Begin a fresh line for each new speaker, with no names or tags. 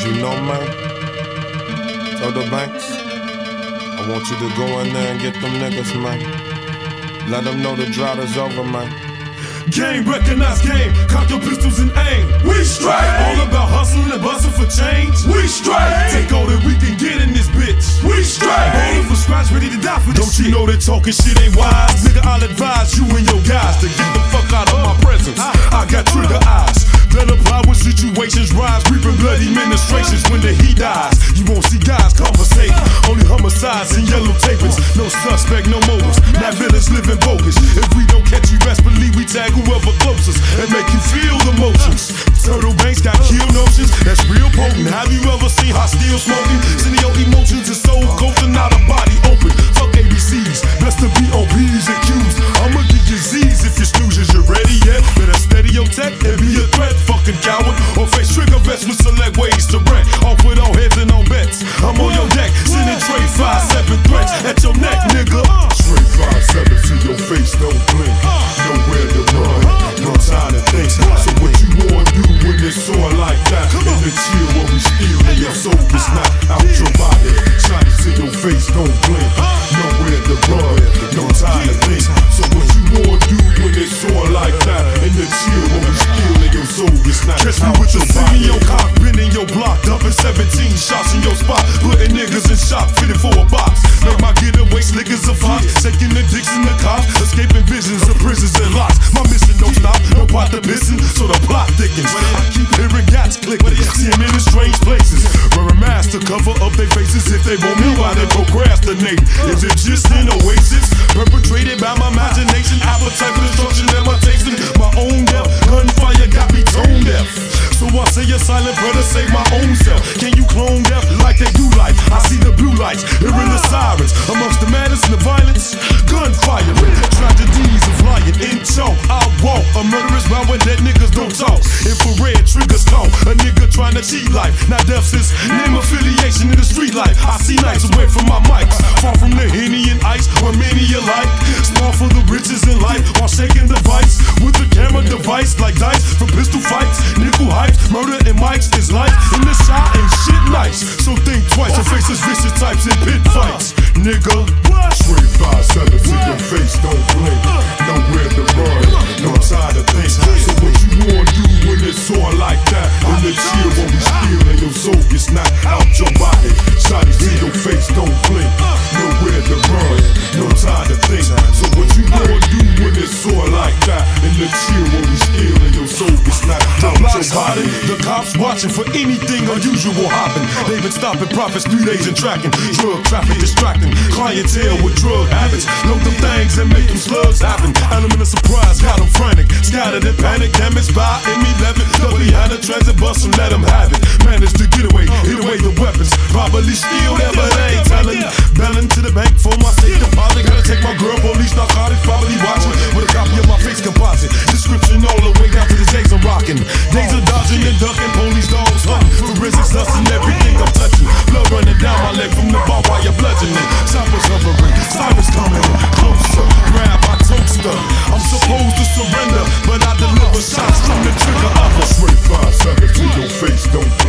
you know, man? Toto Banks, I want you to go in there and get them niggas, man. Let them know the drought is over, man.
Game, recognize game, cock your pistols and aim. We straight. All about hustling and busting for change. We straight. Take all that we can get in this bitch. We straight. Rolling from scratch, ready to die for this shit. Don't you know that talking shit ain't wise? Nigga, I'll advise you and your guys to get the fuck out of my presence. I got trigger eyes. Then apply when situations rise, reaping bloody ministrations when the heat dies. You won't see guys conversate, only homicides and yellow tapings. No suspect, no motives, not villains living bogus. If we don't catch you, best believe we tag whoever closest and make you feel the motions. Toto Banks got kill notions, that's real potent. Have you ever seen hostile smoking? Sending your emotions and soul coaching, not a body open. Fuck ABCs, best to be on P's and Q's. I'ma give you Z's if you snooze. Is you ready yet? Better steady your tech and be a threat. Fucking coward, or face trigger vest with select ways to rent. Off with all heads and on bets. I'm on your deck, sending trade 5-7 threats at your neck, nigga.
Straight 5-7 to your face, don't blink. Nowhere to run, no time to think. So what you wanna do when it's on like that? In the chill where we steal and your soul is not out your body. Shot to your face, don't blink. Nowhere to run, no time to think. So what you wanna do when it's on like that? In the chill where we steal and your soul is not
catch me
out
with
your
the
body.
in your cock, bending your block, dumping 17 shots in your spot, putting niggas in shock, fitted for a box. Make my getaway slick as a fox, taking the dicks in the cops, escaping visions of prisons and locks. My mission don't stop, no pot to pissing, so the plot thickens. I keep hearing gats clicking, see them in the strange places, wearing masks to cover up their faces. If they want me, why they procrastinate? Is it just an oasis perpetrated by my imagination? Appetite for destruction, am I tasting my own death? Gunfire got me tone deaf, so I say a silent prayer to save my own self. Can you clone death like they do life? I see the blue lights, hearing the sirens amongst the madness and the violence. Gunfire, tragedies of lying in choke. I walk a murderous round when dead niggas don't talk. Infrared triggers call a nigga trying to cheat life. Now death's his name affiliation in the street life. I see nights away from my mics, far from the Henny and ice where many alike. Small for the riches in life while shaking the vice with the camera device like dice for pistol fights. Nickel hypes, murder and mics is life in the shot ain't shit nice. So think twice, your faces vicious types in pit fights, nigga.
Straight 5-7 to your face, don't blink. Nowhere to run, no time to think. So what you wanna do when it's on like that? In the chill when we steal and your soul gets knocked out your body. Shotties to your face, don't blink. Nowhere to run, no time to think. So what you wanna do when it's on like that? In the chill when we steal and your soul gets knocked out your body.
The cops watching for anything unusual hopping. They've been stopping profits 3 days and tracking. Drug traffic distracting, clientele with drug habits. Load them things and make them slugs happen. Element of surprise got them frantic, scattered in panic, damaged by M11. Duck behind the transit bus and let them have it. Managed to get away, hit away the weapons. Probably steal them, but they ain't telling. Belling to the bank for my safe deposit. Gotta take my girl, police narcotics, probably watching. With a copy of my face composite. Description all the way down to the days I'm rocking. Days of dodging and ducking, police dogs hunting. Forensics hustling everything I'm touching. Blood running down my leg from the bar while you're bludgeoning. Choppers hovering, sirens coming closer. Grab my toaster. I'm supposed to surrender, but I deliver shots from the trigger of a
Straight 5-7 to your face, don't